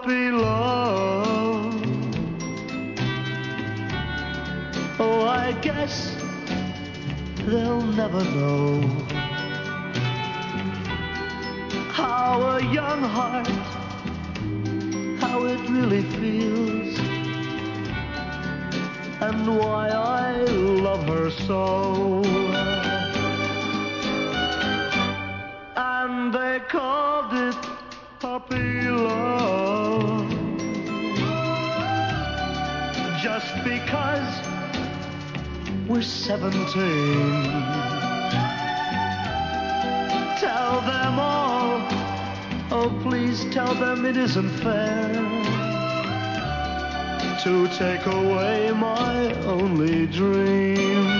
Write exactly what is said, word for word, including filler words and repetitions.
puppy love. Oh, I guess they'll never know how a young heart, how it really feels, and why I love her so. And they called it puppy love just because we're seventeen. Tell them all, oh please tell them it isn't fair to take away my only dream.